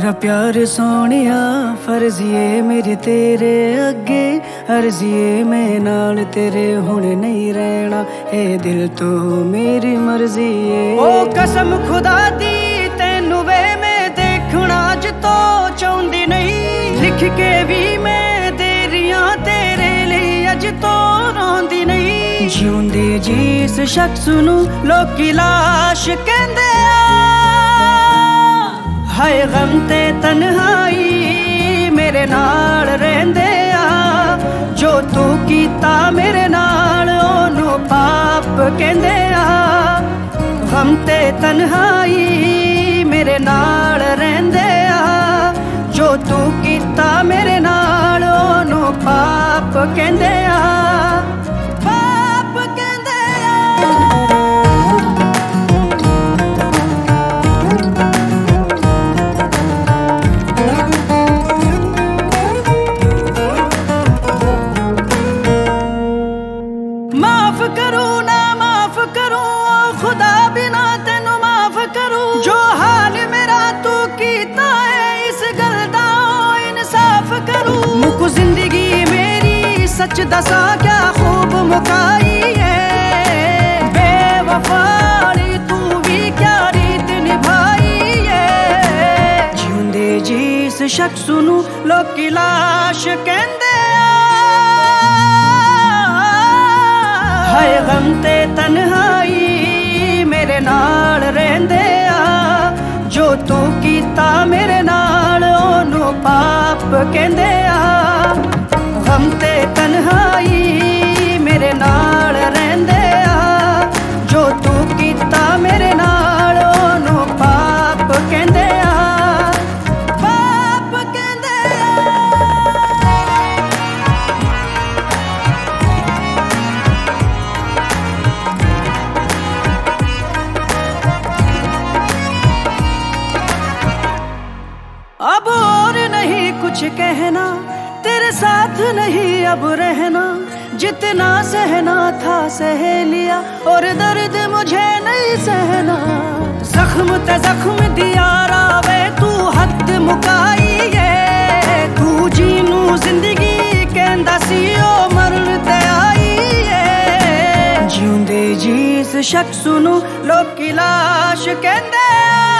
मेरा प्यार सोनिया फर्जिए मेरे तेरे अगे अर्जिए मैं नाल तेरे हुणे नहीं रहना ए दिल तो मेरी मर्जी है। ओ कसम खुदा दी तेनू वे मैं देखना अज तो चाहती नहीं लिख के भी मैं तेरियां तेरे लिए अज तो रोंदी नहीं जिउंदी जिस शख्स नू लोकी लाश कहंदे हाय गम ते तन्हाई मेरे नाल रहंदे आ जो तू कीता मेरे नाल ओनू पाप कहंदे आ गम ते तन्हाई मेरे नाल रहंदे आ जो तू कीता मेरे नाल ओनू पाप कहंदे आ माफ करूं ना माफ करूं खुदा बिना तेनू माफ करूं जो हाल मेरा तू कीता है इस गल दा इंसाफ करूं मुकु जिंदगी मेरी सच दसा क्या खूब मुकाई है बेवफारी तू भी क्या रीत निभाई है जिउंदे जिस शख्स नू लोकी लाश कहंदे हाय गम ते तन्हाई मेरे नाल रहंदे आ जो तू कीता मेरे नाल ओनू पाप कहंदे आ गम ते तन्हाई मेरे नाल रहंदे आ जो तू कीता मेरे नाल ओनू पाप कहंदे आ अब और नहीं कुछ कहना तेरे साथ नहीं अब रहना जितना सहना था सह लिया और दर्द मुझे नहीं सहना जख्म ते जख्म दिया रावे तू हद मुकाई है तू जीनू जिंदगी कहंदा सी ओ मरण ते आई है जिउंदे जिस शख्स नू लोकी लाश कहंदे